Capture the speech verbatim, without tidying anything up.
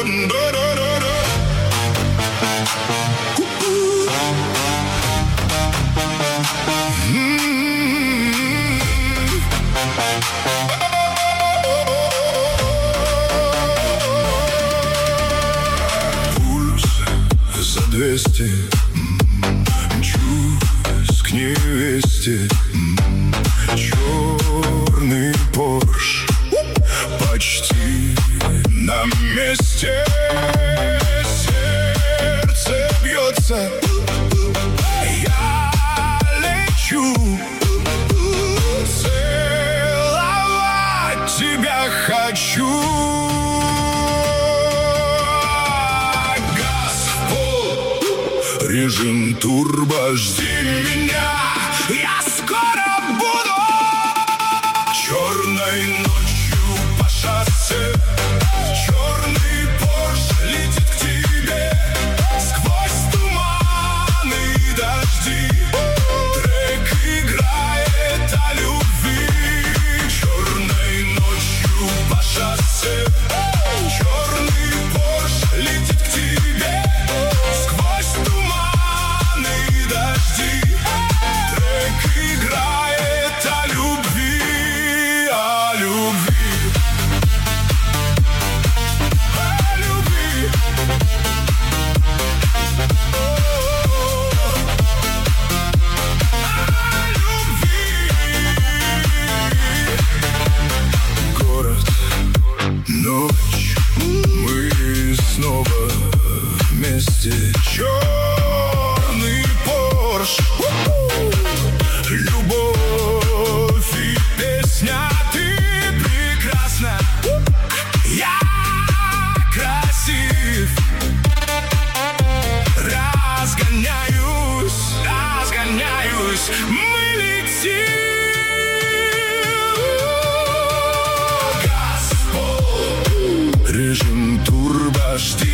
Пульс за двести, мчусь к невесте. Черный Порш почти на месте. Сердце бьется, я лечу. Целовать тебя хочу. Газ в пол, режим турбо, жди меня, я скоро буду. Черной ночью по шоссе черный Порш летит к тебе. Сквозь туманы и дожди трек играет о любви. Черной ночью по шоссе черный Порш летит к тебе. Сквозь туманы и дожди трек играет о любви, о любви, о любви. Город, ночь, мы снова вместе. Черный Порш, любовь и песня. Ты прекрасна, я красив. Разгоняюсь, разгоняюсь, мы летим. Газ в пол, режим турбо, жди